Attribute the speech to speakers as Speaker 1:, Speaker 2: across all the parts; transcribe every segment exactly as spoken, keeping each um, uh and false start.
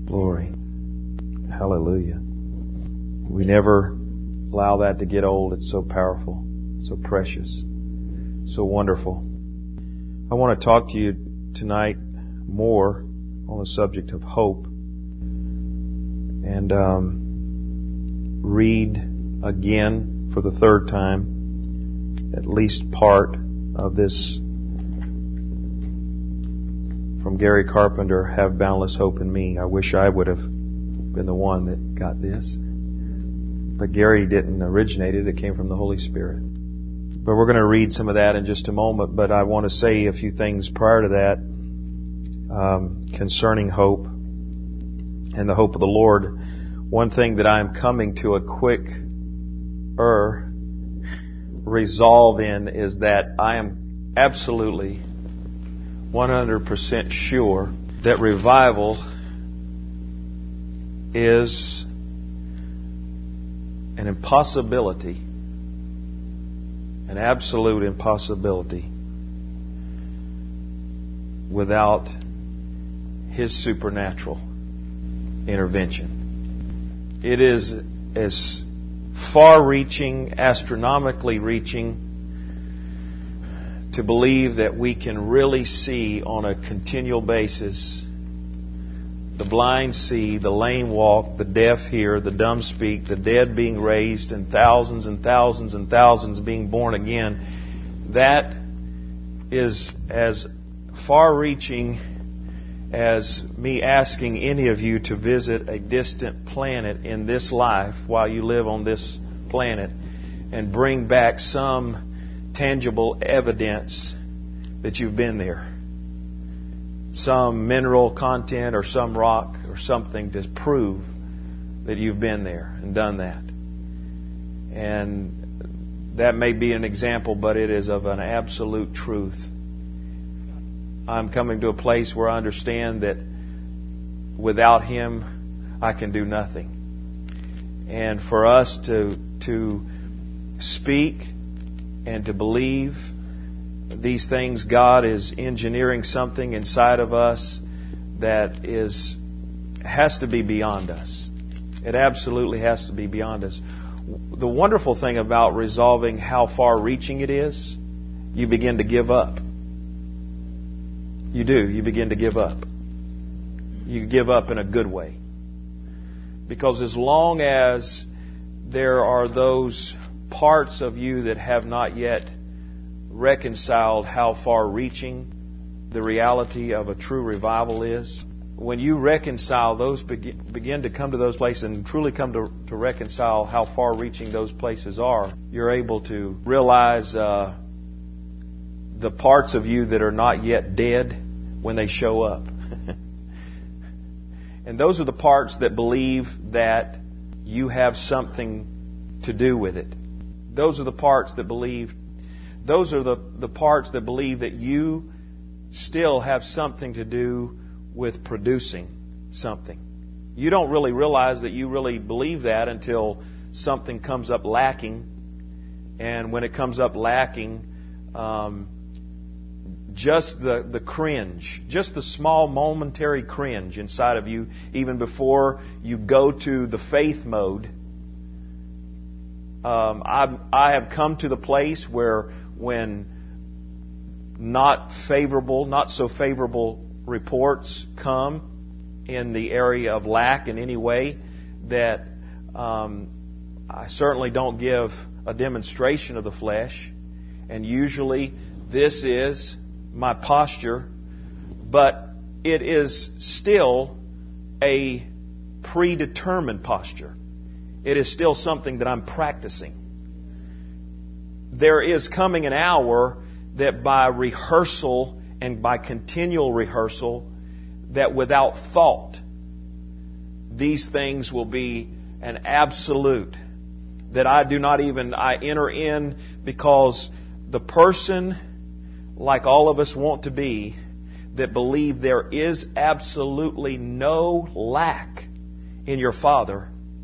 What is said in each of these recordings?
Speaker 1: Glory. Hallelujah. We never allow that to get old. It's so powerful, so precious, so wonderful. I want to talk to you tonight more on the subject of hope and um, read again for the third time at least part of this from Gary Carpenter, Have Boundless Hope in Me. I wish I would have been the one that got this. But Gary didn't originate it. It came from the Holy Spirit. But we're going to read some of that in just a moment. But I want to say a few things prior to that um, concerning hope and the hope of the Lord. One thing that I am coming to a quick er resolve in is that I am absolutely one hundred percent sure that revival is an impossibility, an absolute impossibility without His supernatural intervention. It is as far-reaching, astronomically reaching, to believe that we can really see on a continual basis the blind see, the lame walk, the deaf hear, the dumb speak, the dead being raised, and thousands and thousands and thousands being born again. That is as far-reaching as me asking any of you to visit a distant planet in this life while you live on this planet and bring back some tangible evidence that you've been there. Some mineral content or some rock or something to prove that you've been there and done that. And that may be an example, but it is of an absolute truth. I'm coming to a place where I understand that without Him, I can do nothing. And for us to to speak and to believe these things, God is engineering something inside of us that is has to be beyond us. It absolutely has to be beyond us. The wonderful thing about resolving how far-reaching it is, you begin to give up. You do. You begin to give up. You give up in a good way. Because as long as there are those parts of you that have not yet reconciled how far-reaching the reality of a true revival is, when you reconcile those, begin, begin to come to those places and truly come to, to reconcile how far-reaching those places are, you're able to realize uh, the parts of you that are not yet dead when they show up. And those are the parts that believe that you have something to do with it. Those are the parts that believe Those are the, the parts that believe that you still have something to do with producing something. You don't really realize that you really believe that until something comes up lacking. And when it comes up lacking, um, just the, the cringe, just the small momentary cringe inside of you, even before you go to the faith mode. Um, I, I have come to the place where when not favorable, not so favorable reports come in the area of lack in any way, that um, I certainly don't give a demonstration of the flesh. And usually this is my posture, but it is still a predetermined posture. It is still something that I'm practicing. There is coming an hour that by rehearsal and by continual rehearsal, that without thought, these things will be an absolute. That I do not even, I enter in because the person, like all of us want to be, that believe there is absolutely no lack in your Father,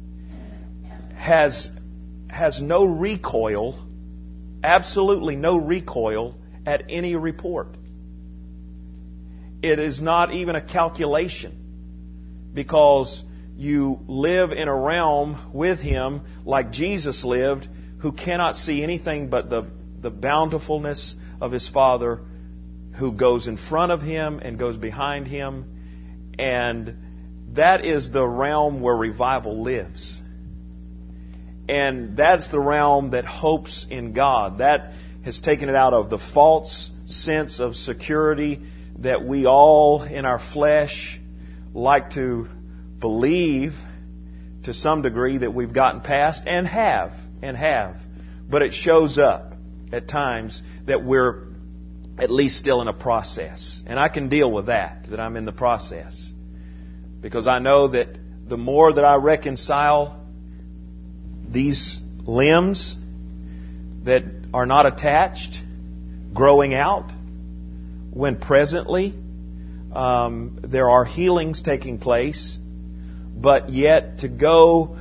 Speaker 1: has, has no recoil, absolutely no recoil at any report. It is not even a calculation. because you live in a realm with Him like Jesus lived, who cannot see anything but the, the bountifulness of His Father, who goes in front of Him and goes behind Him. And that is the realm where revival lives. And that's the realm that hopes in God. That has taken it out of the false sense of security that we all in our flesh like to believe to some degree that we've gotten past, and have, and have. But it shows up at times that we're at least still in a process. And I can deal with that, that I'm in the process. Because I know that the more that I reconcile these limbs that are not attached, growing out, when presently um, there are healings taking place, but yet to go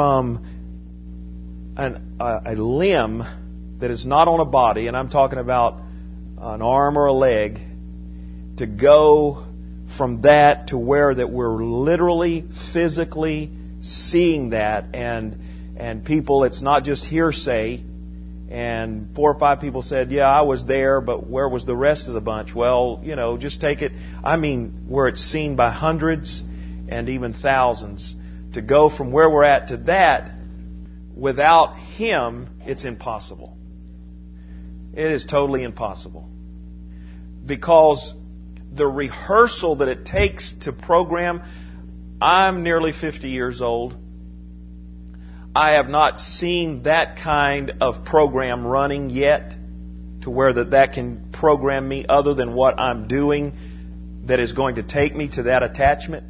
Speaker 1: from an, a, a limb that is not on a body, and I'm talking about an arm or a leg, to go from that to where that we're literally, physically seeing that, and and people, it's not just hearsay. And four or five people said, yeah, I was there, but where was the rest of the bunch? Well, you know, just take it. I mean, where it's seen by hundreds and even thousands. To go from where we're at to that, without Him, it's impossible. It is totally impossible. Because the rehearsal that it takes to program, I'm nearly fifty years old. I have not seen that kind of program running yet, to where that, that can program me other than what I'm doing that is going to take me to that attachment.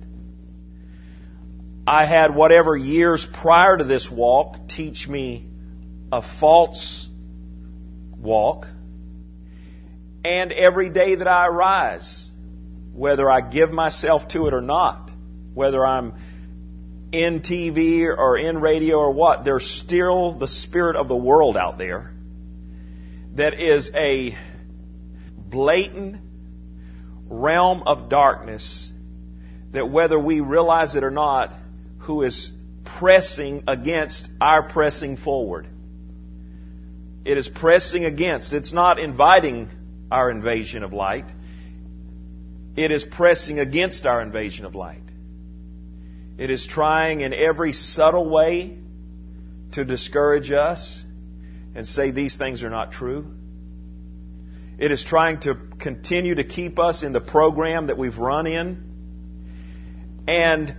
Speaker 1: I had whatever years prior to this walk teach me a false walk. And every day that I arise, whether I give myself to it or not, whether I'm in T V or in radio or what, there's still the spirit of the world out there that is a blatant realm of darkness that, whether we realize it or not, who is pressing against our pressing forward. It is pressing against. It's not inviting our invasion of light. It is pressing against our invasion of light. It is trying in every subtle way to discourage us and say these things are not true. It is trying to continue to keep us in the program that we've run in. And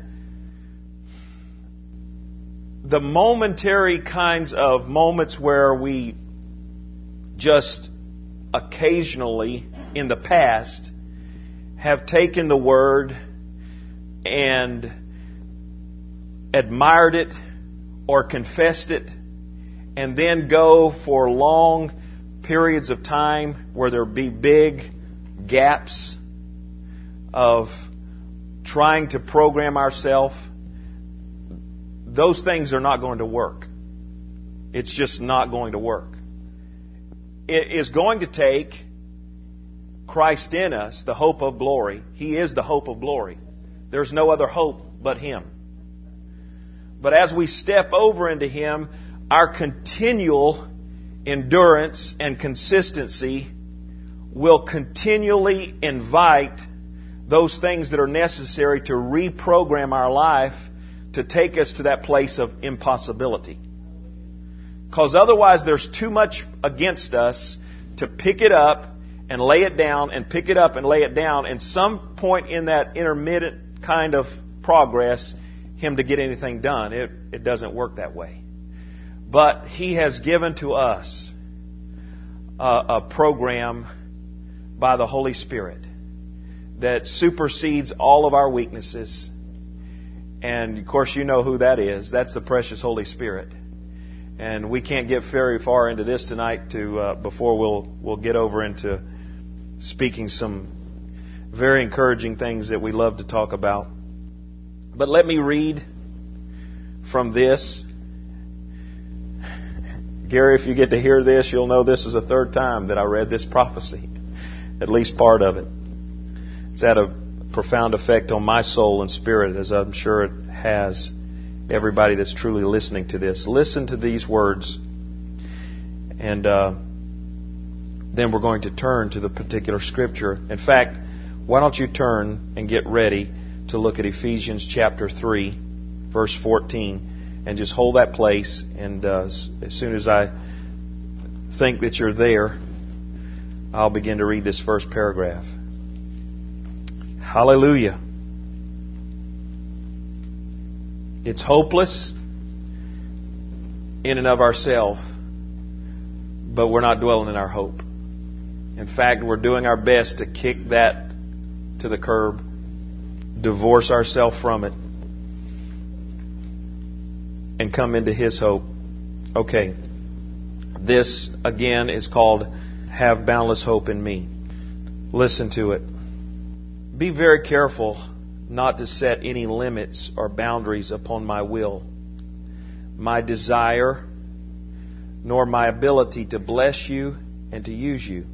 Speaker 1: the momentary kinds of moments where we just occasionally in the past have taken the Word and admired it or confessed it, and then go for long periods of time where there be big gaps of trying to program ourselves, those things are not going to work. It's just not going to work. It is going to take Christ in us, the hope of glory. He is the hope of glory. There's no other hope but Him. But as we step over into Him, our continual endurance and consistency will continually invite those things that are necessary to reprogram our life to take us to that place of impossibility. Because otherwise there's too much against us to pick it up and lay it down and pick it up and lay it down. And some point in that intermittent kind of progress, Him to get anything done. It, it doesn't work that way. But He has given to us a, a program by the Holy Spirit that supersedes all of our weaknesses. And of course you know who that is. That's the precious Holy Spirit. And we can't get very far into this tonight to uh, before we'll we'll get over into speaking some very encouraging things that we love to talk about. But let me read from this. Gary, if you get to hear this, you'll know this is the third time that I read this prophecy. At least part of it. It's out of profound effect on my soul and spirit, as I'm sure it has everybody that's truly listening to this. Listen to these words, and uh, then we're going to turn to the particular scripture. In fact, why don't you turn and get ready to look at Ephesians chapter three, verse fourteen, and just hold that place, and uh, as soon as I think that you're there, I'll begin to read this first paragraph. Hallelujah. It's hopeless in and of ourselves, but we're not dwelling in our hope. In fact, we're doing our best to kick that to the curb, divorce ourselves from it, and come into His hope. Okay. This, again, is called Have Boundless Hope in Me. Listen to it. Be very careful not to set any limits or boundaries upon my will, my desire, nor my ability to bless you and to use you.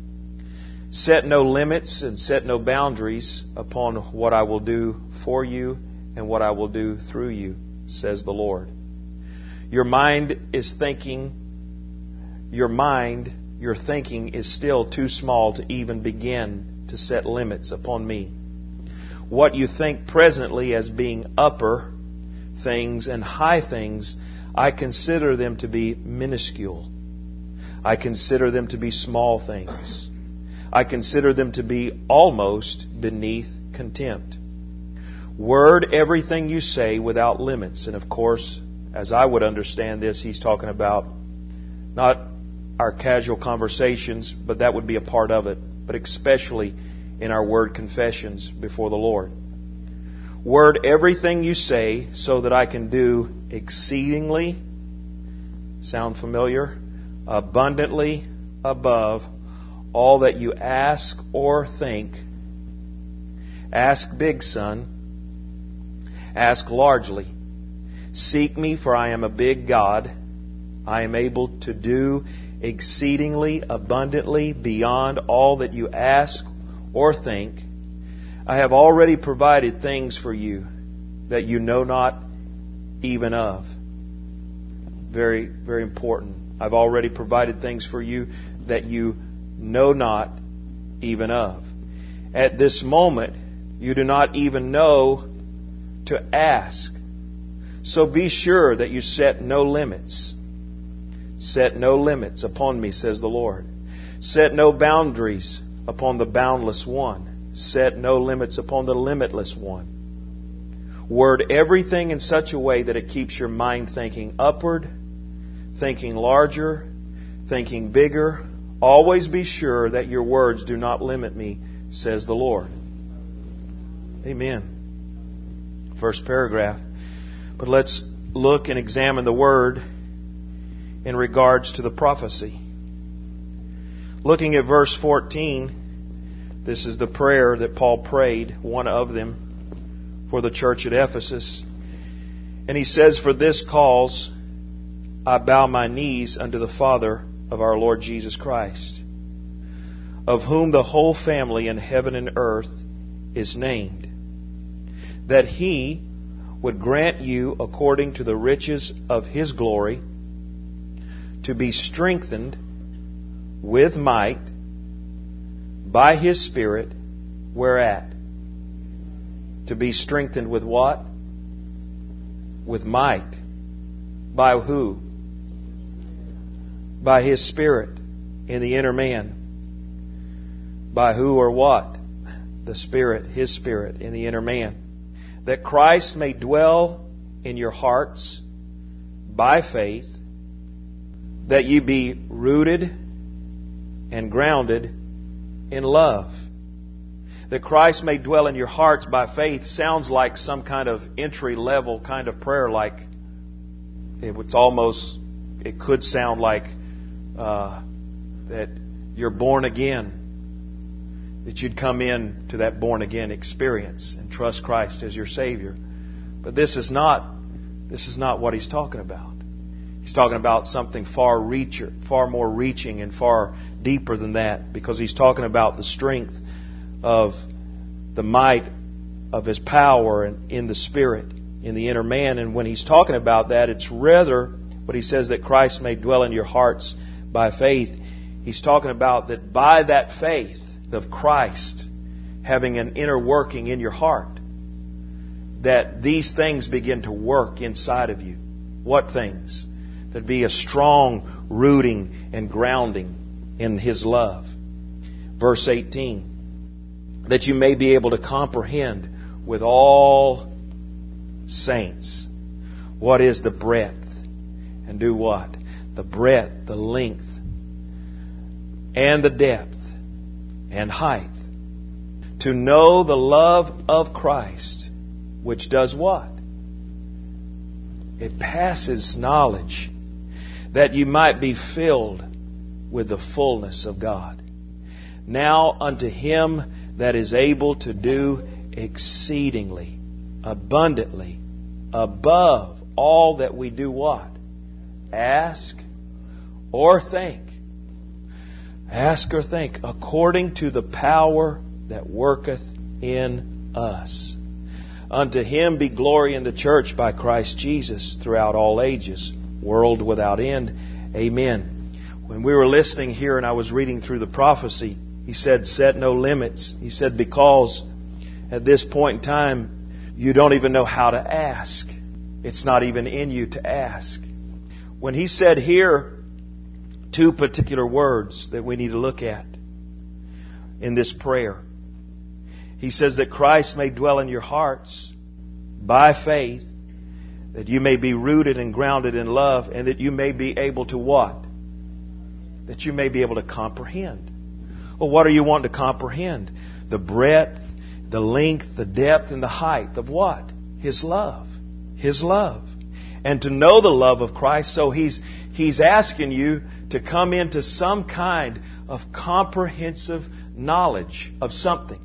Speaker 1: Set no limits and set no boundaries upon what I will do for you and what I will do through you, says the Lord. Your mind is thinking, your mind, your thinking is still too small to even begin to set limits upon me. What you think presently as being upper things and high things, I consider them to be minuscule. I consider them to be small things. I consider them to be almost beneath contempt. Word everything you say without limits. And of course, as I would understand this, he's talking about not our casual conversations, but that would be a part of it, but especially in our word confessions before the Lord. Word everything you say so that I can do exceedingly, sound familiar, abundantly above all that you ask or think. Ask big, son. Ask largely. Seek me, for I am a big God. I am able to do exceedingly abundantly beyond all that you ask or think. I have already provided things for you that you know not even of. Very, very important. I've already provided things for you that you know not even of. At this moment, you do not even know to ask. So be sure that you set no limits. Set no limits upon me, says the Lord. Set no boundaries upon the boundless one. Set no limits upon the limitless one. Word everything in such a way that it keeps your mind thinking upward, thinking larger, thinking bigger. Always be sure that your words do not limit me, says the Lord. Amen. First paragraph. But let's look and examine the word in regards to the prophecy. Looking at verse fourteen, this is the prayer that Paul prayed, one of them, for the church at Ephesus. And he says, "For this cause I bow my knees unto the Father of our Lord Jesus Christ, of whom the whole family in heaven and earth is named, that He would grant you, according to the riches of His glory, to be strengthened with might by His Spirit." Whereat? To be strengthened with what? With might. By who? By His Spirit in the inner man. By who or what? The Spirit, His Spirit in the inner man. That Christ may dwell in your hearts by faith, that ye be rooted and grounded in love. That Christ may dwell in your hearts by faith sounds like some kind of entry-level kind of prayer, like it's almost, it could sound like uh, that you're born again, that you'd come in to that born-again experience and trust Christ as your Savior. But this is not, this is not what he's talking about. He's talking about something far reacher, far more reaching and far deeper than that, because he's talking about the strength of the might of His power in, in the Spirit, in the inner man. And when He's talking about that, it's rather what He says that Christ may dwell in your hearts by faith. He's talking about that by that faith of Christ having an inner working in your heart, that these things begin to work inside of you. What things? There'd be a strong rooting and grounding in His love. Verse eighteen, that you may be able to comprehend with all saints what is the breadth, and do what? The breadth, the length, and the depth, and height. To know the love of Christ, which does what? It passes knowledge, that you might be filled with the fullness of God. Now unto Him that is able to do exceedingly, abundantly, above all that we do what? Ask or think. Ask or think, according to the power that worketh in us. Unto Him be glory in the church by Christ Jesus throughout all ages, world without end. Amen. When we were listening here and I was reading through the prophecy, He said, set no limits. He said, because at this point in time, you don't even know how to ask. It's not even in you to ask. When He said here, two particular words that we need to look at in this prayer. He says that Christ may dwell in your hearts by faith, that you may be rooted and grounded in love, and that you may be able to what? That you may be able to comprehend. Well, what are you wanting to comprehend? The breadth, the length, the depth, and the height of what? His love. His love. And to know the love of Christ, so He's He's asking you to come into some kind of comprehensive knowledge of something.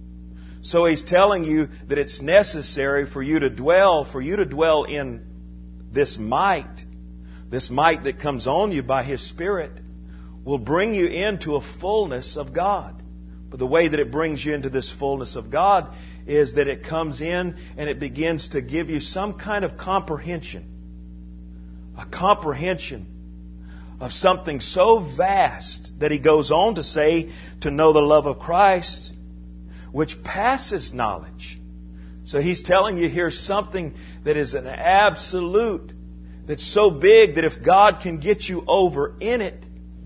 Speaker 1: So He's telling you that it's necessary for you to dwell, for you to dwell in this might, this might that comes on you by His Spirit, will bring you into a fullness of God. But the way that it brings you into this fullness of God is that it comes in and it begins to give you some kind of comprehension. A comprehension of something so vast that He goes on to say, to know the love of Christ, which passes knowledge. So He's telling you here something that is an absolute, that's so big that if God can get you over in it,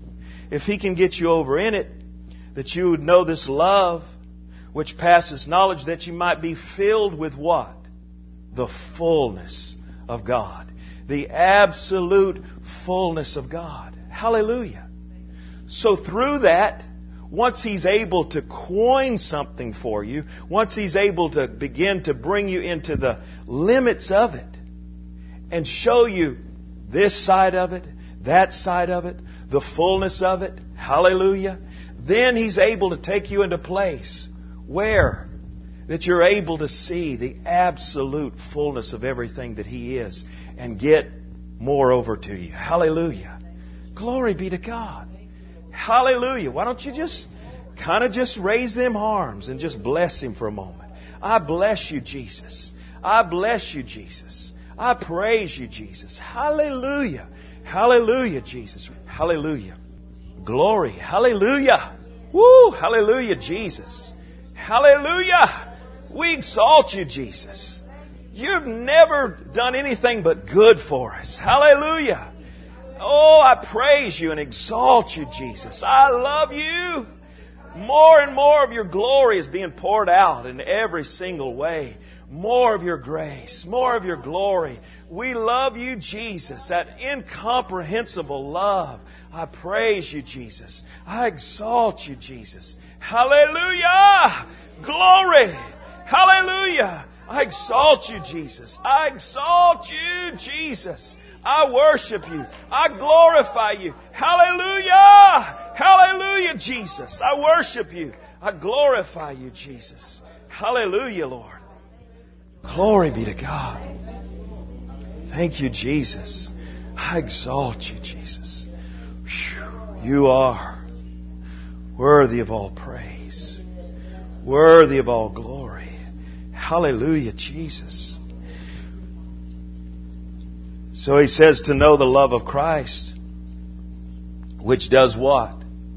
Speaker 1: if He can get you over in it, that you would know this love which passes knowledge, that you might be filled with what? The fullness of God. The absolute fullness of God. Hallelujah. So through that, once He's able to coin something for you, once He's able to begin to bring you into the limits of it and show you this side of it, that side of it, the fullness of it, hallelujah, then He's able to take you into place where that you're able to see the absolute fullness of everything that He is and get more over to you. Hallelujah. Glory be to God. Hallelujah. Why don't you just kind of just raise them arms and just bless Him for a moment. I bless you, Jesus. I bless you, Jesus. I praise you, Jesus. Hallelujah. Hallelujah, Jesus. Hallelujah. Glory. Hallelujah. Woo. Hallelujah, Jesus. Hallelujah. We exalt you, Jesus. You've never done anything but good for us. Hallelujah. Oh, I praise you and exalt you, Jesus. I love you. More and more of your glory is being poured out in every single way. More of your grace, more of your glory. We love you, Jesus. That incomprehensible love. I praise you, Jesus. I exalt you, Jesus. Hallelujah! Glory! Hallelujah! I exalt you, Jesus. I exalt you, Jesus. I worship you. I glorify you. Hallelujah! Hallelujah, Jesus. I worship you. I glorify you, Jesus. Hallelujah, Lord. Glory be to God. Thank you, Jesus. I exalt you, Jesus. You are worthy of all praise, worthy of all glory. Hallelujah, Jesus. So he says to know the love of Christ, which does what?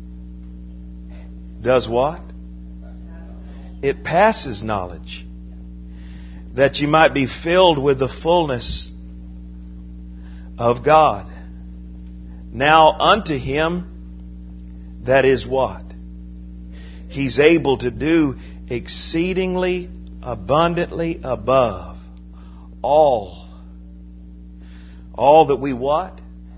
Speaker 1: Does what? It passes knowledge, that you might be filled with the fullness of God. Now unto Him that is what? He's able to do exceedingly abundantly above all. All that we what?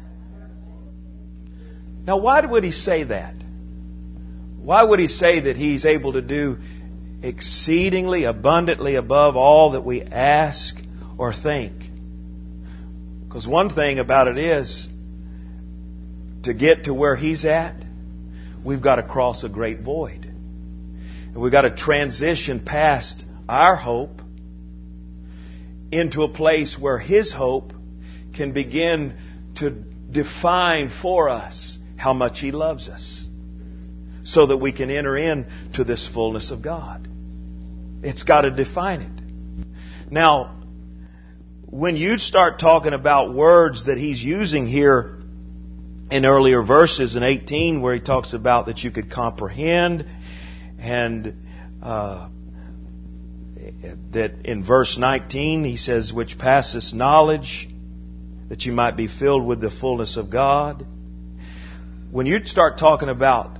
Speaker 1: Now why would He say that? Why would He say that He's able to do exceedingly abundantly above all that we ask or think? Because one thing about it is, to get to where He's at, we've got to cross a great void. And we've got to transition past our hope into a place where His hope can begin to define for us how much He loves us, so that we can enter into this fullness of God. It's got to define it. Now, when you start talking about words that He's using here in earlier verses in eighteen, where He talks about that you could comprehend, and uh, that in verse nineteen He says, which passeth knowledge, that you might be filled with the fullness of God. When you start talking about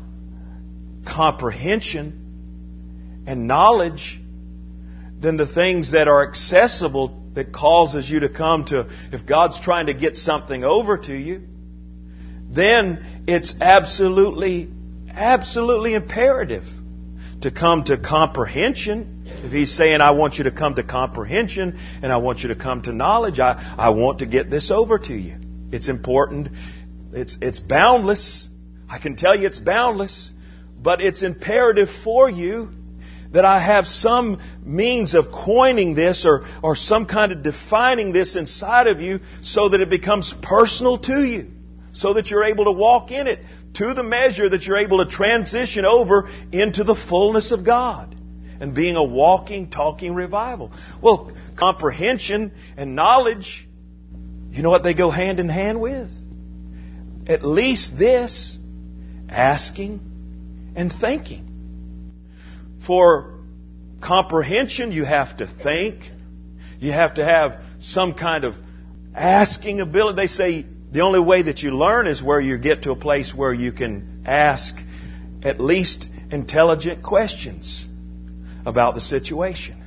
Speaker 1: comprehension and knowledge, then the things that are accessible that causes you to come to, if God's trying to get something over to you, then it's absolutely, absolutely imperative to come to comprehension. If He's saying, I want you to come to comprehension and I want you to come to knowledge, I, I want to get this over to you. It's important. It's, it's boundless. I can tell you it's boundless. But it's imperative for you that I have some means of coining this or, or some kind of defining this inside of you so that it becomes personal to you. So that you're able to walk in it to the measure that you're able to transition over into the fullness of God and being a walking, talking revival. Well, comprehension and knowledge, you know what they go hand in hand with? At least this, asking and thinking. For comprehension, you have to think. You have to have some kind of asking ability. They say the only way that you learn is where you get to a place where you can ask at least intelligent questions about the situation.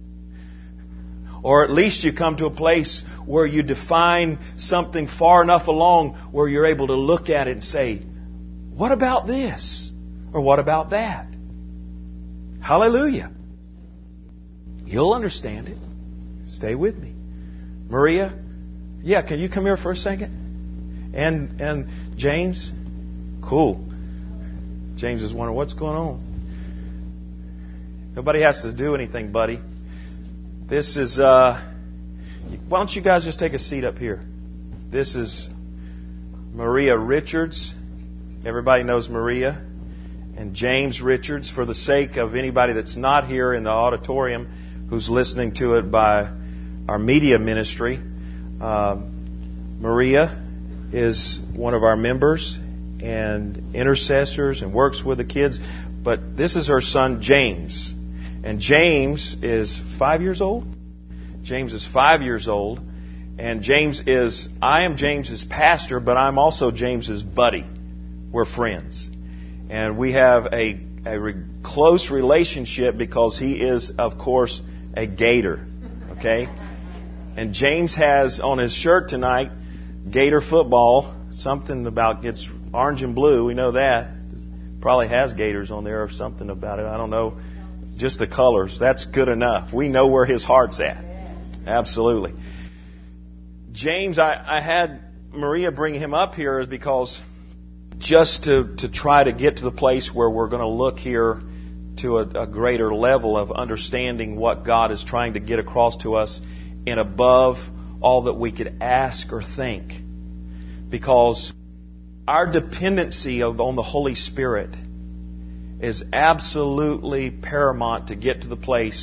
Speaker 1: Or at least you come to a place where you define something far enough along where you're able to look at it and say, what about this? Or what about that? Hallelujah. You'll understand it. Stay with me. Maria, yeah, can you come here for a second? And and James? Cool. James is wondering, what's going on? Nobody has to do anything, buddy. This is, uh, why don't you guys just take a seat up here? This is Maria Richards. Everybody knows Maria. And James Richards, for the sake of anybody that's not here in the auditorium who's listening to it by our media ministry, uh, Maria is one of our members and intercessors and works with the kids. But this is her son, James. And James is five years old. James is five years old. And James is, I am James's pastor, but I'm also James's buddy. We're friends. And we have a, a re- close relationship because he is, of course, a Gator. Okay? And James has on his shirt tonight, Gator football. Something about it's orange and blue. We know that. Probably has Gators on there or something about it. I don't know. Just the colors. That's good enough. We know where his heart's at. Absolutely. James, I, I had Maria bring him up here is because just to, to try to get to the place where we're going to look here to a, a greater level of understanding what God is trying to get across to us and above all that we could ask or think. Because our dependency of, on the Holy Spirit is absolutely paramount to get to the place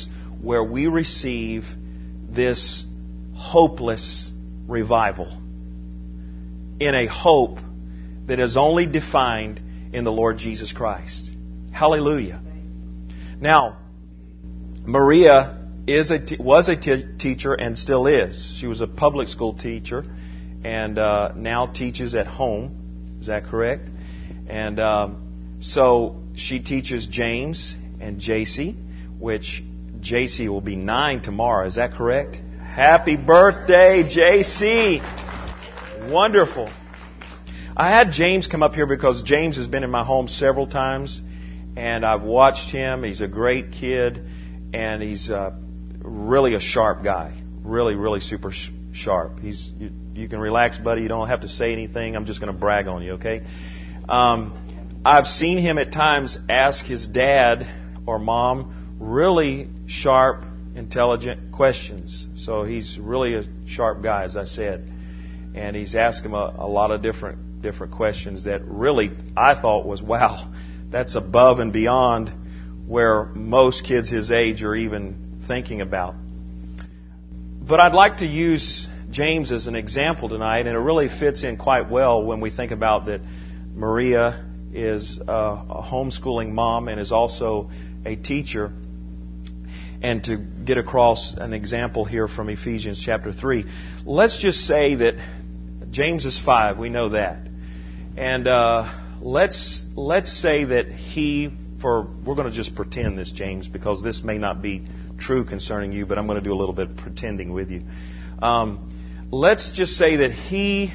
Speaker 1: where we receive this hopeless revival in a hope that is only defined in the Lord Jesus Christ. Hallelujah. Now, Maria is a t- was a t- teacher and still is. She was a public school teacher and uh, now teaches at home. Is that correct? And um, so she teaches James and J C, which J C will be nine tomorrow. Is that correct? Happy birthday, J C! Wonderful. I had James come up here because James has been in my home several times, and I've watched him. He's a great kid, and he's uh, really a sharp guy. Really, really super sh- sharp. He's you, you can relax, buddy. You don't have to say anything. I'm just going to brag on you, okay? Um, I've seen him at times ask his dad or mom really sharp, intelligent questions. So he's really a sharp guy, as I said. And he's asked him a, a lot of different different questions that really I thought was, wow, that's above and beyond where most kids his age are even thinking about. But I'd like to use James as an example tonight, and it really fits in quite well when we think about that Maria is a, a homeschooling mom and is also a teacher. And to get across an example here from Ephesians chapter three, let's just say that James is five. We know that. And uh, let's let's say that he, for we're going to just pretend this, James, because this may not be true concerning you, but I'm going to do a little bit of pretending with you. Um, let's just say that he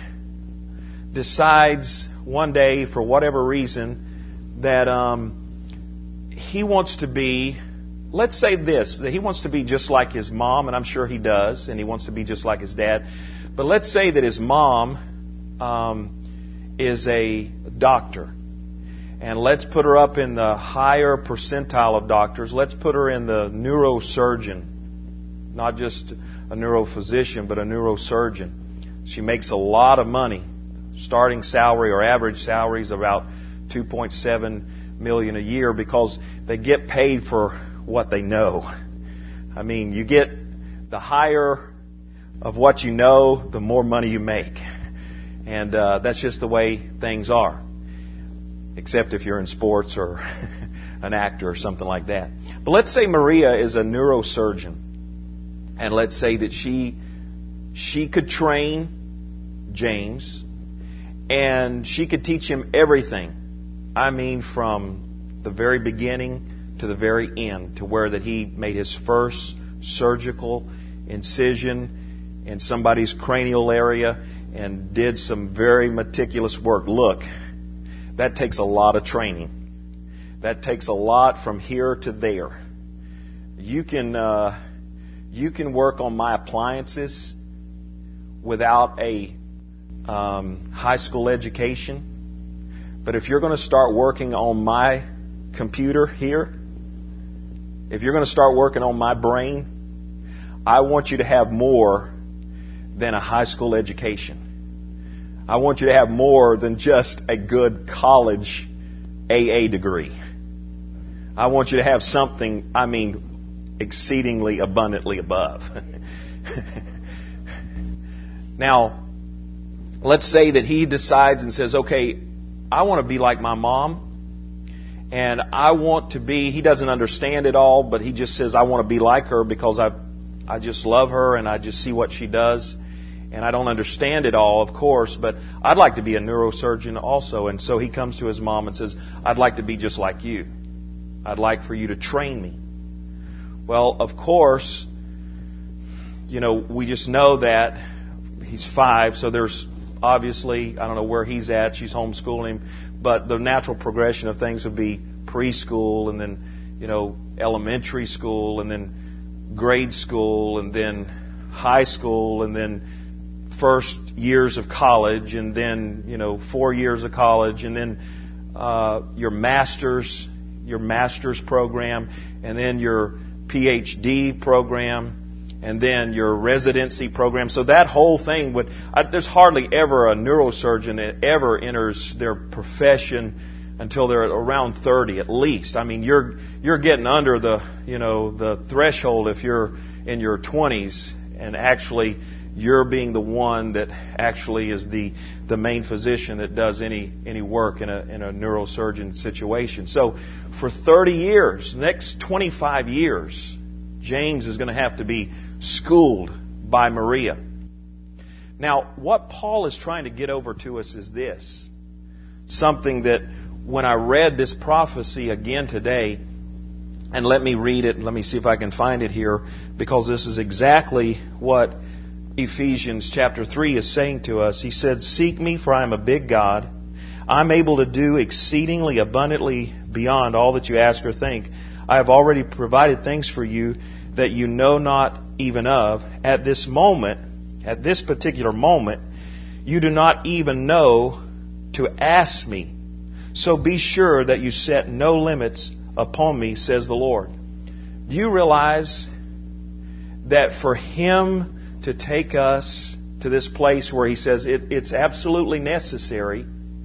Speaker 1: decides one day, for whatever reason, that um, he wants to be, let's say this, that he wants to be just like his mom, and I'm sure he does, and he wants to be just like his dad. But let's say that his mom um, is a doctor. And let's put her up in the higher percentile of doctors. Let's put her in the neurosurgeon. Not just a neurophysician, but a neurosurgeon. She makes a lot of money. Starting salary or average salary is about two point seven million dollars a year because they get paid for what they know. I mean, you get the higher of what you know, the more money you make. And uh, that's just the way things are. Except if you're in sports or an actor or something like that. But let's say Maria is a neurosurgeon. And let's say that she she could train James and she could teach him everything. I mean, from the very beginning to the very end, to where that he made his first surgical incision in somebody's cranial area and did some very meticulous work. Look, that takes a lot of training. That takes a lot from here to there. You can uh, you can work on my appliances without a um, high school education. But if you're going to start working on my computer here, if you're going to start working on my brain, I want you to have more than a high school education. I want you to have more than just a good college A A degree. I want you to have something, I mean, exceedingly abundantly above. Now, let's say that he decides and says, okay, I want to be like my mom. And I want to be, he doesn't understand it all, but he just says, I want to be like her because I I just love her and I just see what she does. And I don't understand it all, of course, but I'd like to be a neurosurgeon also. And so he comes to his mom and says, I'd like to be just like you. I'd like for you to train me. Well, of course, you know, we just know that he's five, so there's obviously, I don't know where he's at, she's homeschooling him, but the natural progression of things would be preschool and then, you know, elementary school and then grade school and then high school and then first years of college and then, you know, four years of college and then uh, your master's, your master's program and then your P H D program and then your residency program. So that whole thing would, I, there's hardly ever a neurosurgeon that ever enters their profession until they're around thirty at least. I mean, you're you're getting under the, you know, the threshold if you're in your twenties and actually you're being the one that actually is the the main physician that does any any work in a in a neurosurgeon situation. So for thirty years, next twenty-five years, James is going to have to be schooled by Maria. Now, what Paul is trying to get over to us is this. Something that when I read this prophecy again today, and let me read it, let me see if I can find it here, because this is exactly what Ephesians chapter three is saying to us. He said, "Seek me, for I am a big God. I'm able to do exceedingly abundantly beyond all that you ask or think. I have already provided things for you that you know not even of. At this moment, at this particular moment, you do not even know to ask me. So be sure that you set no limits upon me, says the Lord." Do you realize that for Him to take us to this place where He says it, it's absolutely necessary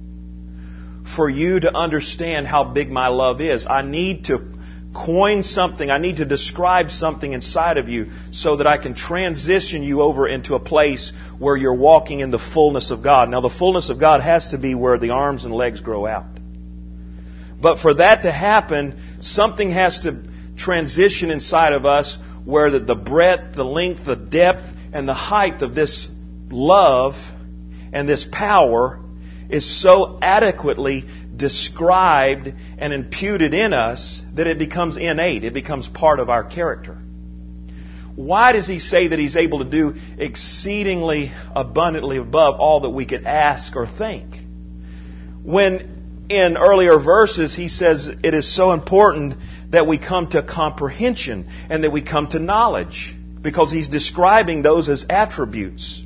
Speaker 1: for you to understand how big my love is? I need to coin something, I need to describe something inside of you so that I can transition you over into a place where you're walking in the fullness of God. Now, the fullness of God has to be where the arms and legs grow out. But for that to happen, something has to transition inside of us where the, the breadth, the length, the depth, and the height of this love and this power is so adequately described and imputed in us that it becomes innate. It becomes part of our character. Why does He say that He's able to do exceedingly abundantly above all that we could ask or think? When in earlier verses He says it is so important that we come to comprehension and that we come to knowledge, because He's describing those as attributes.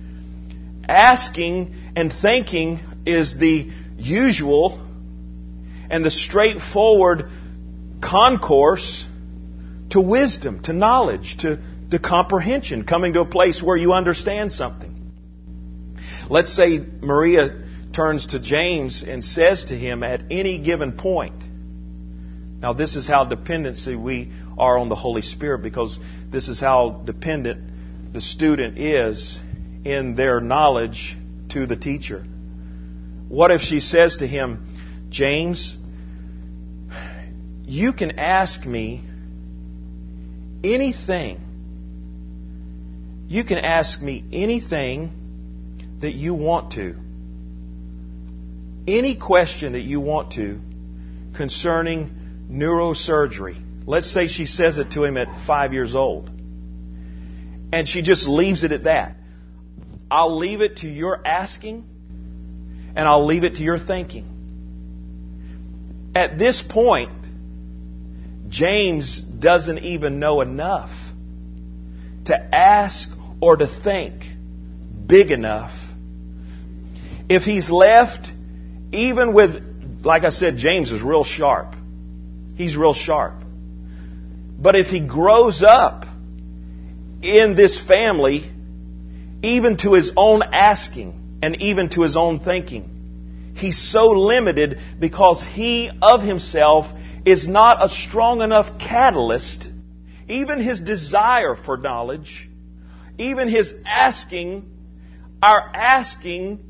Speaker 1: Asking and thinking is the usual and the straightforward concourse to wisdom, to knowledge, to the comprehension, coming to a place where you understand something. Let's say Maria turns to James and says to him at any given point. Now, this is how dependency we are on the Holy Spirit, because this is how dependent the student is in their knowledge to the teacher. What if she says to him, "James, you can ask me anything. You can ask me anything that you want to. Any question that you want to concerning neurosurgery." Let's say she says it to him at five years old. And she just leaves it at that. I'll leave it to your asking, and I'll leave it to your thinking. At this point, James doesn't even know enough to ask or to think big enough. If he's left, even with, like I said, James is real sharp. He's real sharp. But if he grows up in this family, even to his own asking and even to his own thinking, he's so limited because he of himself is not a strong enough catalyst. Even his desire for knowledge, even his asking, our asking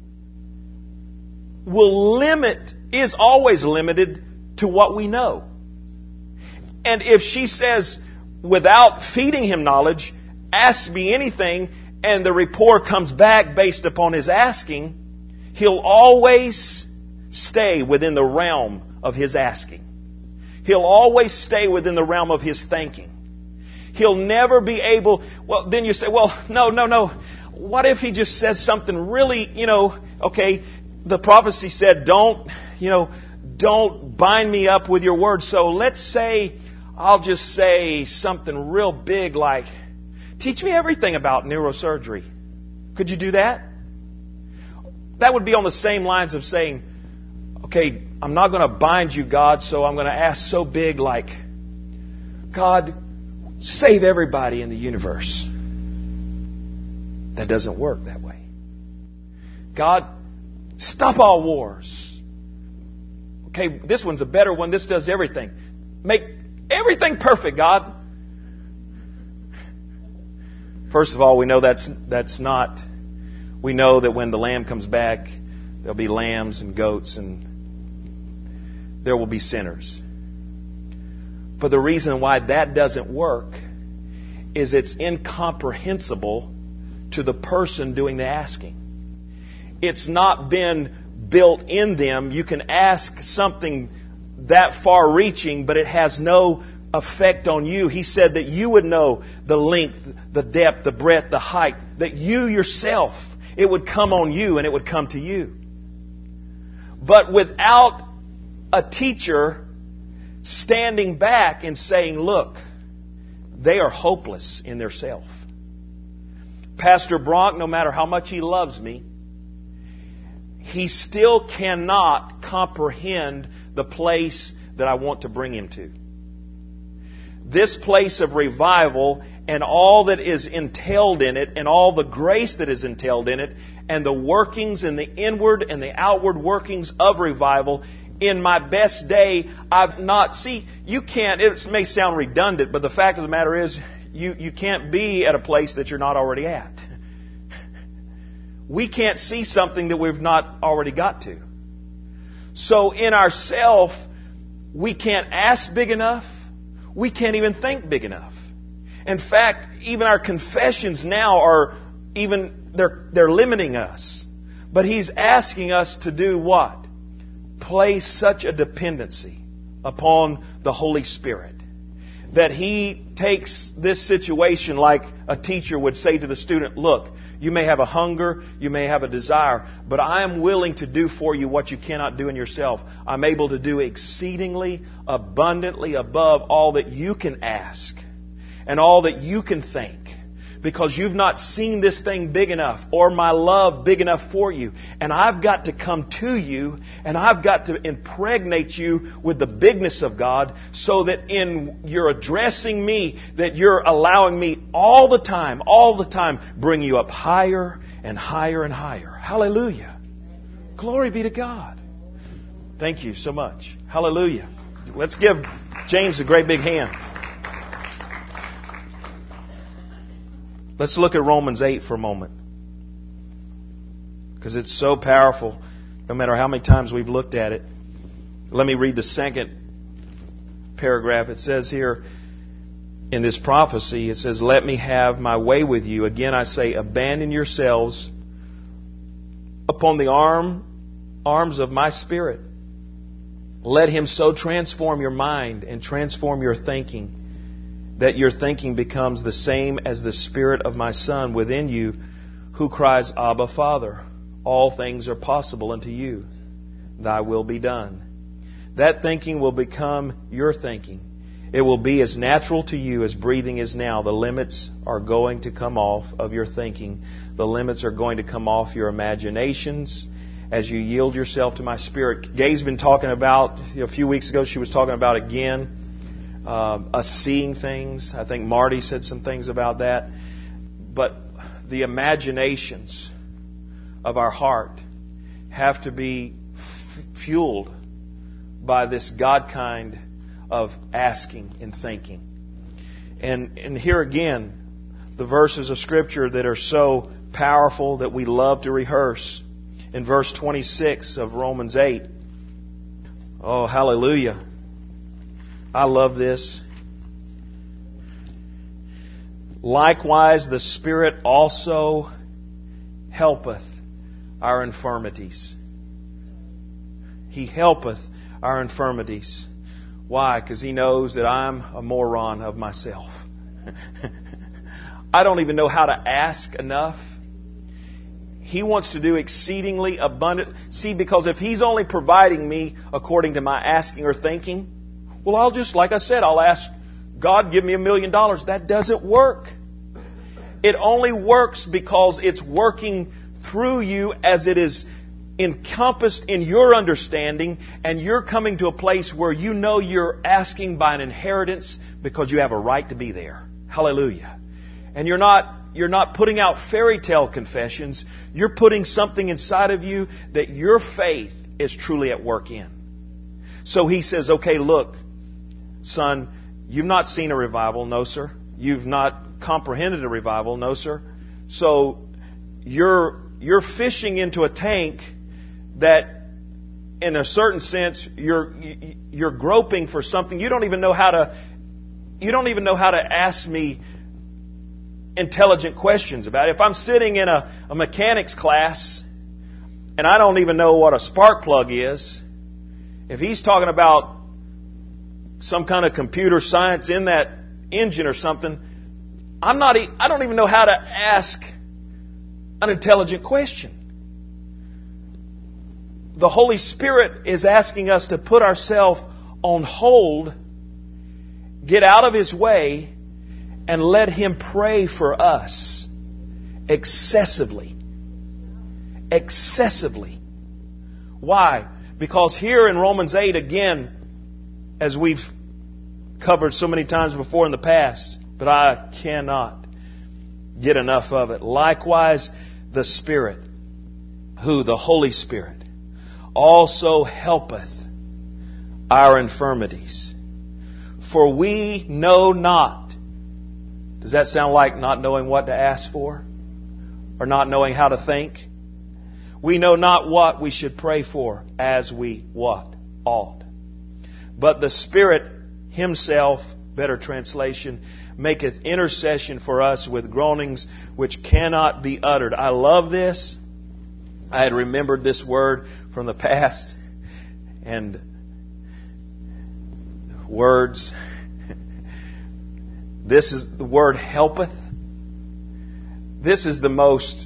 Speaker 1: will limit, is always limited to what we know. And if she says, without feeding him knowledge, ask me anything, and the report comes back based upon his asking, he'll always stay within the realm of his asking. He'll always stay within the realm of his thinking. He'll never be able... Well, then you say, well, no, no, no. What if he just says something really, you know, okay, the prophecy said, don't, you know, don't bind me up with your words. So let's say, I'll just say something real big like, teach me everything about neurosurgery. Could you do that? That would be on the same lines of saying, okay, I'm not going to bind you, God, so I'm going to ask so big like, God, save everybody in the universe. That doesn't work that way. God, stop all wars. hey, this one's a better one. This does everything. Make everything perfect, God. First of all, we know that's that's not. We know that when the Lamb comes back, there'll be lambs and goats and there will be sinners. For the reason why that doesn't work is it's incomprehensible to the person doing the asking. It's not been built in them. You can ask something that far-reaching, but it has no effect on you. He said that you would know the length, the depth, the breadth, the height, that you yourself, it would come on you and it would come to you. But without a teacher standing back and saying, look, they are hopeless in their self. Pastor Bronk, no matter how much he loves me, he still cannot comprehend the place that I want to bring him to. This place of revival and all that is entailed in it and all the grace that is entailed in it and the workings and the inward and the outward workings of revival, in my best day, I've not... See, you can't... It may sound redundant, but the fact of the matter is, you, you can't be at a place that you're not already at. We can't see something that we've not already got to. So in ourself, we can't ask big enough. We can't even think big enough. In fact, even our confessions now are even, they're, they're limiting us. But He's asking us to do what? Place such a dependency upon the Holy Spirit that He takes this situation like a teacher would say to the student, look, you may have a hunger, you may have a desire, but I am willing to do for you what you cannot do in yourself. I'm able to do exceedingly, abundantly above all that you can ask and all that you can think, because you've not seen this thing big enough or my love big enough for you. And I've got to come to you and I've got to impregnate you with the bigness of God so that in your addressing me, that you're allowing me all the time, all the time, bring you up higher and higher and higher. Hallelujah. Glory be to God. Thank you so much. Hallelujah. Let's give James a great big hand. Let's look at Romans eight for a moment, because it's so powerful no matter how many times we've looked at it. Let me read the second paragraph. It says here in this prophecy, it says, let me have my way with you. Again, I say, abandon yourselves upon the arm, arms of my Spirit. Let Him so transform your mind and transform your thinking that your thinking becomes the same as the Spirit of my Son within you, who cries, Abba, Father. All things are possible unto you. Thy will be done. That thinking will become your thinking. It will be as natural to you as breathing is now. The limits are going to come off of your thinking. The limits are going to come off your imaginations as you yield yourself to my Spirit. Gay's been talking about, a few weeks ago, she was talking about again, Uh, us seeing things. I think Marty said some things about that. But the imaginations of our heart have to be f- fueled by this God kind of asking and thinking. And, and here again, the verses of Scripture that are so powerful that we love to rehearse. In verse twenty-six of Romans eight. Oh, hallelujah. I love this. Likewise, the Spirit also helpeth our infirmities. He helpeth our infirmities. Why? Because He knows that I'm a moron of myself. I don't even know how to ask enough. He wants to do exceedingly abundant. See, because if He's only providing me according to my asking or thinking, well, I'll just, like I said, I'll ask God, give me a million dollars. That doesn't work. It only works because it's working through you as it is encompassed in your understanding, and you're coming to a place where you know you're asking by an inheritance because you have a right to be there. Hallelujah. And you're not you're not putting out fairy tale confessions. You're putting something inside of you that your faith is truly at work in. So he says, okay, look, son, you've not seen a revival. No, sir. You've not comprehended a revival. No, sir. So you're, you're fishing into a tank that, in a certain sense, you're, you're groping for something. You don't even know how to, you don't even know how to ask me intelligent questions about it. If I'm sitting in a, a mechanics class and I don't even know what a spark plug is, if he's talking about some kind of computer science in that engine or something, I'm not, I don't even know how to ask an intelligent question. The Holy Spirit is asking us to put ourselves on hold, get out of His way, and let Him pray for us excessively. Excessively. Why? Because here in Romans eight, again, as we've covered so many times before in the past, but I cannot get enough of it. Likewise, the Spirit, who, the Holy Spirit, also helpeth our infirmities. For we know not. Does that sound like not knowing what to ask for? Or not knowing how to think? We know not what we should pray for as we what? Ought. But the Spirit Himself, better translation, maketh intercession for us with groanings which cannot be uttered. I love this. I had remembered this word from the past. And words. This is the word helpeth. This is the most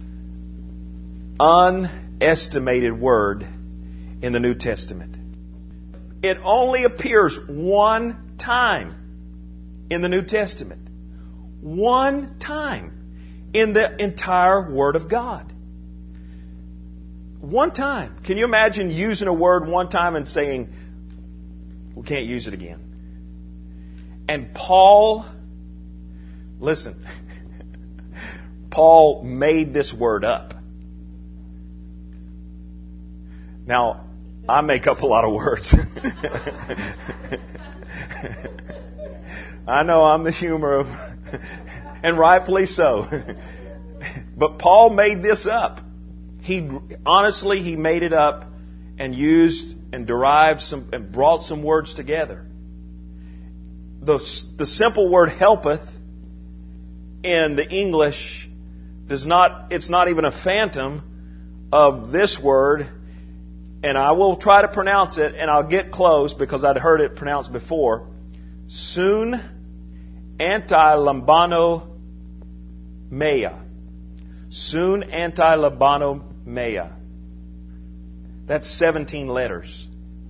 Speaker 1: unestimated word in the New Testament. It only appears one time in the New Testament. One time in the entire Word of God. One time. Can you imagine using a word one time and saying, we can't use it again? And Paul, listen, Paul made this word up. Now, I make up a lot of words. I know I'm the humor of, and rightfully so. But Paul made this up. He honestly, he made it up and used and derived some and brought some words together. The, the simple word helpeth in the English does not, it's not even a phantom of this word. And I will try to pronounce it, and I'll get close because I'd heard it pronounced before. Sun anti-lambano mea. Sun anti-lambano mea. That's seventeen letters.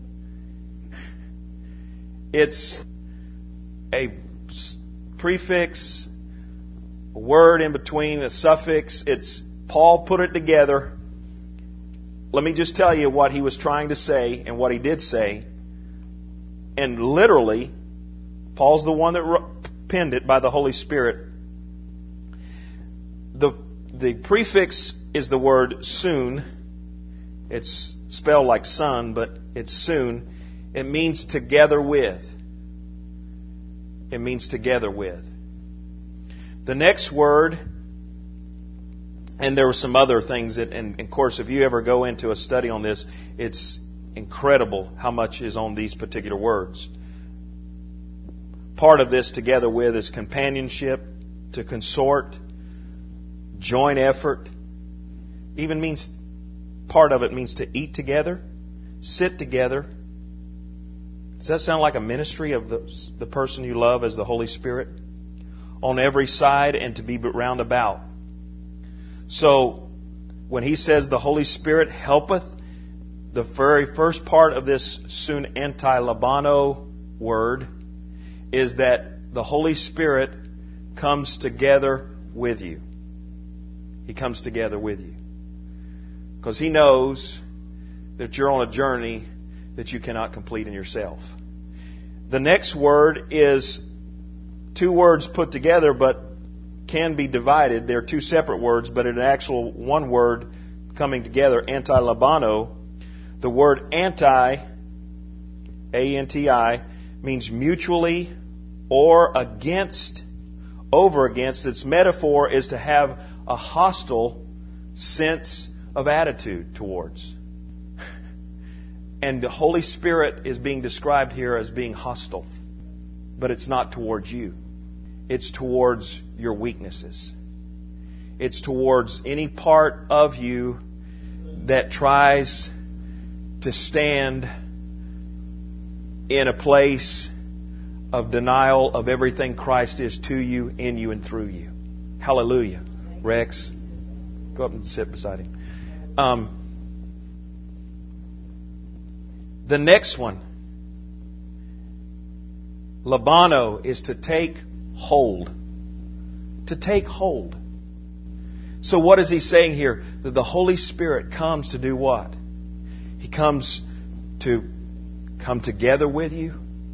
Speaker 1: It's a prefix, a word in between, a suffix. It's Paul put it together. Let me just tell you what he was trying to say and what he did say. And literally, Paul's the one that penned it by the Holy Spirit. The, the prefix is the word soon. It's spelled like son, but it's soon. It means together with. It means together with. The next word, and there were some other things that, and of course, if you ever go into a study on this, it's incredible how much is on these particular words. Part of this together with is companionship, to consort, joint effort. Even means, part of it means to eat together, sit together. Does that sound like a ministry of the, the person you love as the Holy Spirit? On every side and to be round about. So, when he says the Holy Spirit helpeth, the very first part of this sun anti-labano word is that the Holy Spirit comes together with you. He comes together with you. Because He knows that you're on a journey that you cannot complete in yourself. The next word is two words put together, but can be divided. They're two separate words, but in an actual one word coming together, anti-labano. The word anti A N T I, means mutually or against, over against. Its metaphor is to have a hostile sense of attitude towards. And the Holy Spirit is being described here as being hostile. But it's not towards you. It's towards your weaknesses. It's towards any part of you that tries to stand in a place of denial of everything Christ is to you, in you, and through you. Hallelujah. Rex, go up and sit beside him. Um, the next one, Labano, is to take hold. To take hold. So what is he saying here? That the Holy Spirit comes to do what? He comes to come together with you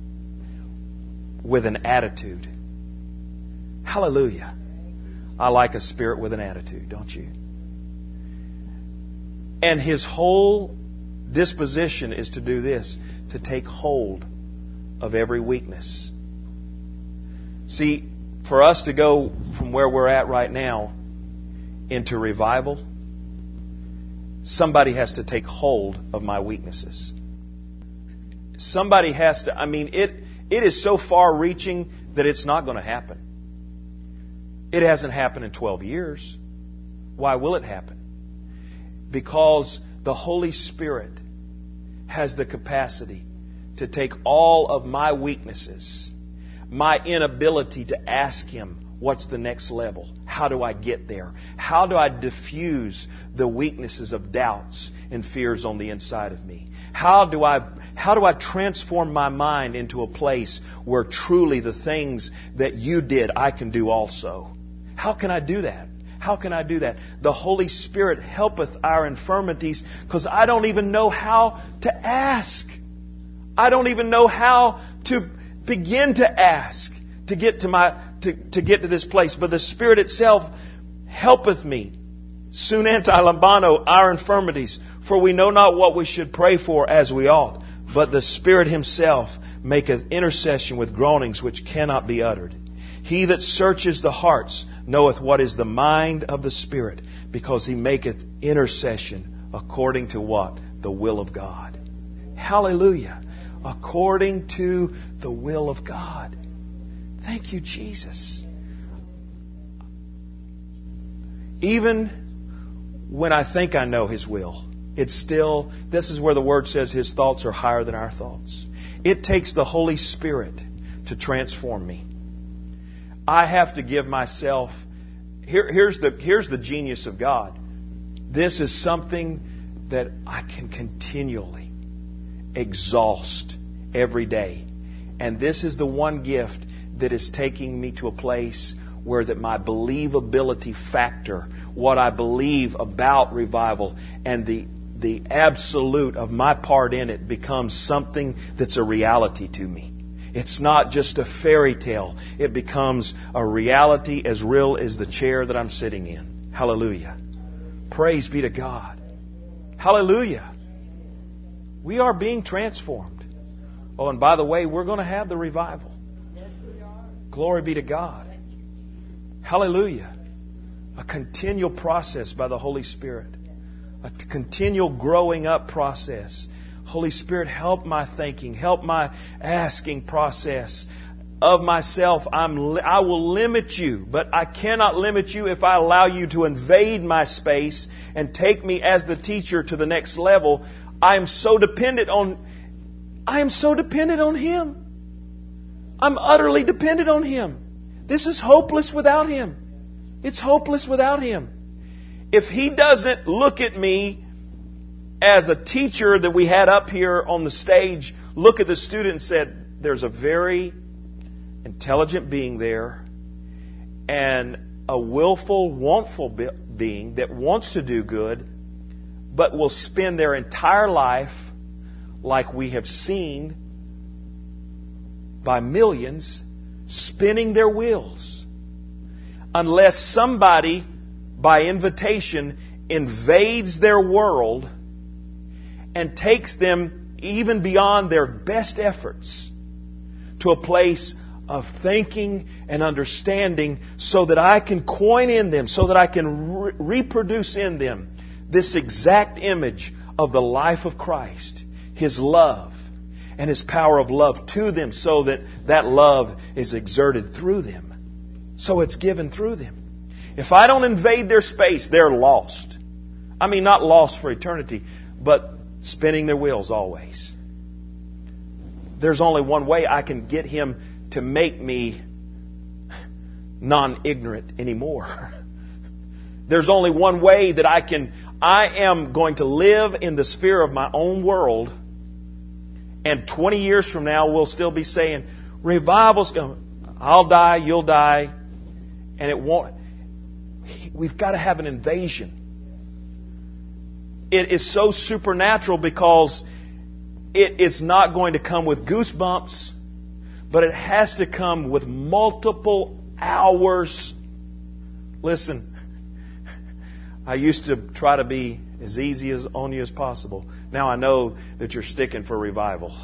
Speaker 1: with an attitude. Hallelujah. I like a spirit with an attitude, don't you? And his whole disposition is to do this, to take hold of every weakness. See, for us to go from where we're at right now into revival, somebody has to take hold of my weaknesses. Somebody has to, I mean, it it is so far reaching that it's not going to happen. It hasn't happened in twelve years. Why will it happen? Because the Holy Spirit has the capacity to take all of my weaknesses, my inability to ask Him, what's the next level? How do I get there? How do I diffuse the weaknesses of doubts and fears on the inside of me? How do I how do I transform my mind into a place where truly the things that you did, I can do also? How can I do that? How can I do that? The Holy Spirit helpeth our infirmities, because I don't even know how to ask. I don't even know how to begin to ask to get to my to, to get to this place. But the Spirit itself helpeth me. Sunanti lambano, our infirmities, for we know not what we should pray for as we ought. But the Spirit Himself maketh intercession with groanings which cannot be uttered. He that searches the hearts knoweth what is the mind of the Spirit, because He maketh intercession according to what? The will of God. Hallelujah. According to the will of God. Thank you, Jesus. Even when I think I know His will, it's still, this is where the Word says His thoughts are higher than our thoughts. It takes the Holy Spirit to transform me. I have to give myself, here, here's the, here's the genius of God. This is something that I can continually exhaust every day. And this is the one gift that is taking me to a place where that my believability factor, what I believe about revival, and the the absolute of my part in it becomes something that's a reality to me. It's not just a fairy tale. It becomes a reality as real as the chair that I'm sitting in. Hallelujah. Praise be to God. Hallelujah. We are being transformed. Oh, and by the way, we're going to have the revival. Glory be to God. Hallelujah. A continual process by the Holy Spirit. A continual growing up process. Holy Spirit, help my thinking. Help my asking process of myself. I'm, I will limit you, but I cannot limit you if I allow you to invade my space and take me as the teacher to the next level. I am so dependent on, I am so dependent on Him. I'm utterly dependent on Him. This is hopeless without Him. It's hopeless without Him. If He doesn't look at me as a teacher that we had up here on the stage, look at the student and said, there's a very intelligent being there and a willful, wantful being that wants to do good, but will spend their entire life, like we have seen by millions, spinning their wheels. Unless somebody, by invitation, invades their world and takes them even beyond their best efforts, to a place of thinking and understanding so that I can coin in them, so that I can re- reproduce in them this exact image of the life of Christ, His love and His power of love to them, so that that love is exerted through them. So it's given through them. If I don't invade their space, they're lost. I mean, not lost for eternity, but spinning their wheels always. There's only one way I can get him to make me non-ignorant anymore. There's only one way that I can, I am going to live in the sphere of my own world, and twenty years from now we'll still be saying, revival's going, I'll die, you'll die, and it won't. We've got to have an invasion. It is so supernatural because it is not going to come with goosebumps, but it has to come with multiple hours. Listen, I used to try to be as easy as on you as possible. Now I know that you're sticking for revival.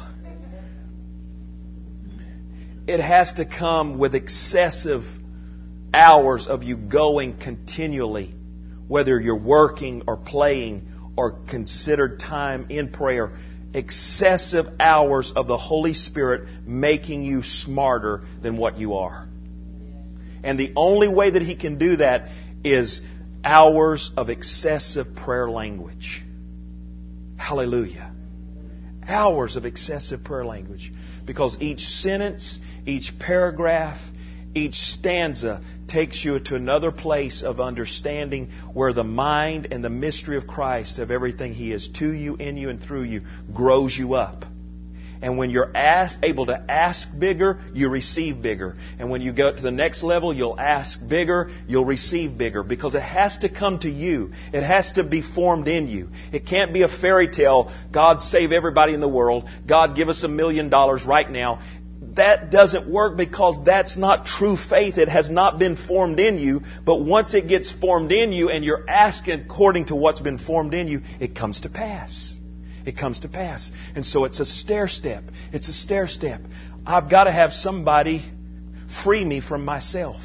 Speaker 1: It has to come with excessive hours of you going continually, whether you're working or playing or considered time in prayer. Excessive hours of the Holy Spirit making you smarter than what you are. And the only way that He can do that is hours of excessive prayer language. Hallelujah. Hours of excessive prayer language. Because each sentence, each paragraph, each stanza takes you to another place of understanding where the mind and the mystery of Christ, of everything He is to you, in you, and through you, grows you up. And when you're asked, able to ask bigger, you receive bigger. And when you go to the next level, you'll ask bigger, you'll receive bigger. Because it has to come to you. It has to be formed in you. It can't be a fairy tale. God save everybody in the world. God give us a million dollars right now. That doesn't work because that's not true faith. It has not been formed in you. But once it gets formed in you and you're asking according to what's been formed in you, it comes to pass. It comes to pass. And so it's a stair step. It's a stair step. I've got to have somebody free me from myself.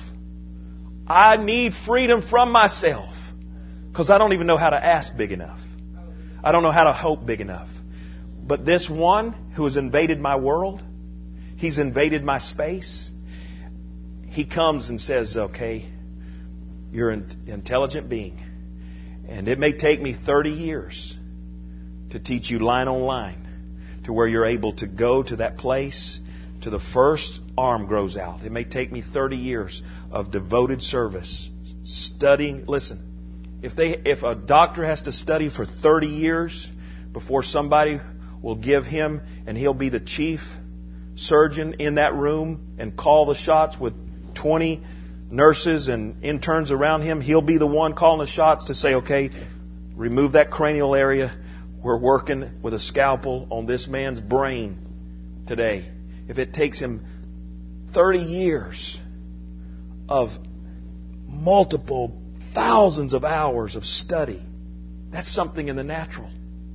Speaker 1: I need freedom from myself because I don't even know how to ask big enough. I don't know how to hope big enough. But this one who has invaded my world, He's invaded my space. He comes and says, okay, you're an intelligent being. And it may take me thirty years to teach you line on line to where you're able to go to that place to the first arm grows out. It may take me thirty years of devoted service, studying. Listen, if they, if a doctor has to study for thirty years before somebody will give him and he'll be the chief surgeon in that room and call the shots with twenty nurses and interns around him, he'll be the one calling the shots to say, okay, remove that cranial area. We're working with a scalpel on this man's brain today. If it takes him thirty years of multiple thousands of hours of study, that's something in the natural.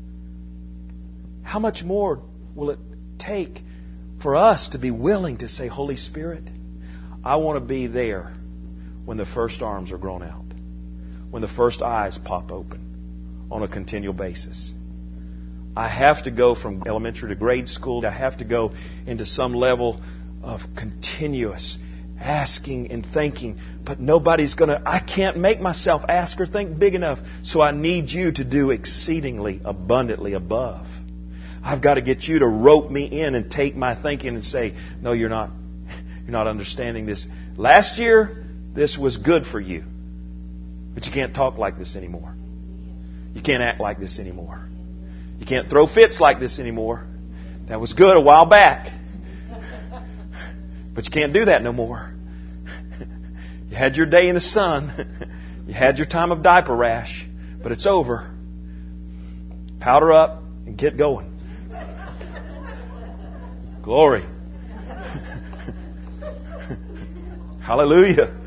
Speaker 1: How much more will it take for us to be willing to say, Holy Spirit, I want to be there when the first arms are grown out, when the first eyes pop open on a continual basis. I have to go from elementary to grade school. I have to go into some level of continuous asking and thinking. But nobody's going to, I can't make myself ask or think big enough. So I need you to do exceedingly abundantly above. I've got to get you to rope me in and take my thinking and say, no, you're not, you're not understanding this. Last year, this was good for you. But you can't talk like this anymore. You can't act like this anymore. You can't throw fits like this anymore. That was good a while back. But you can't do that no more. You had your day in the sun. You had your time of diaper rash. But it's over. Powder up and get going. Glory. Hallelujah.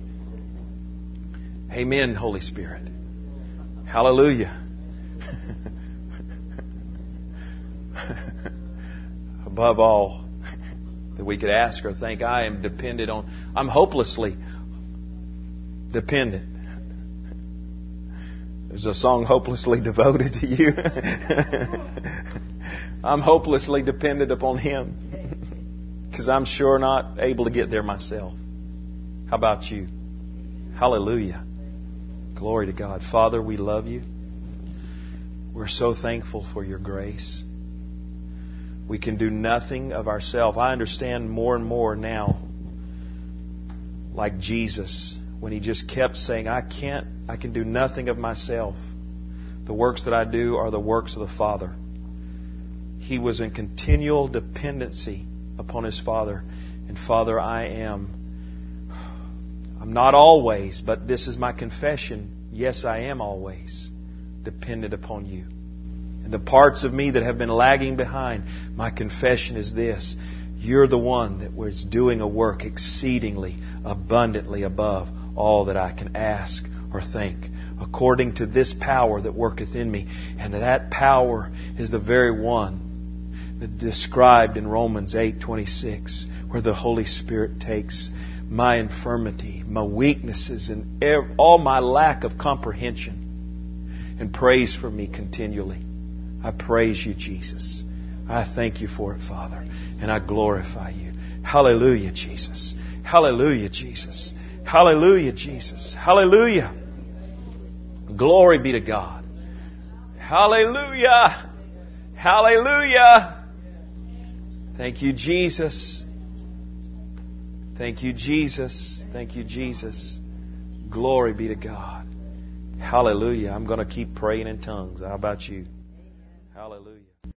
Speaker 1: Amen, Holy Spirit. Hallelujah. above all that we could ask or think. I am dependent on, I'm hopelessly dependent. There's a song, Hopelessly Devoted to You. I'm hopelessly dependent upon Him because I'm sure not able to get there myself. How about you? Hallelujah. Glory to God. Father, we love You. We're so thankful for Your grace. We can do nothing of ourselves. I understand more and more now, like Jesus, when He just kept saying, I can't, I can do nothing of myself. The works that I do are the works of the Father. He was in continual dependency upon His Father. And Father, I am, I'm not always, but this is my confession. Yes, I am always dependent upon You. And the parts of me that have been lagging behind, my confession is this. You're the one that was doing a work exceedingly, abundantly above all that I can ask or think, according to this power that worketh in me. And that power is the very one that described in Romans eight twenty-six, where the Holy Spirit takes my infirmity, my weaknesses, and all my lack of comprehension and prays for me continually. I praise You, Jesus. I thank You for it, Father. And I glorify You. Hallelujah, Jesus. Hallelujah, Jesus. Hallelujah, Jesus. Hallelujah. Glory be to God. Hallelujah. Hallelujah. Thank You, Jesus. Thank You, Jesus. Thank You, Jesus. Glory be to God. Hallelujah. I'm going to keep praying in tongues. How about you? Hallelujah.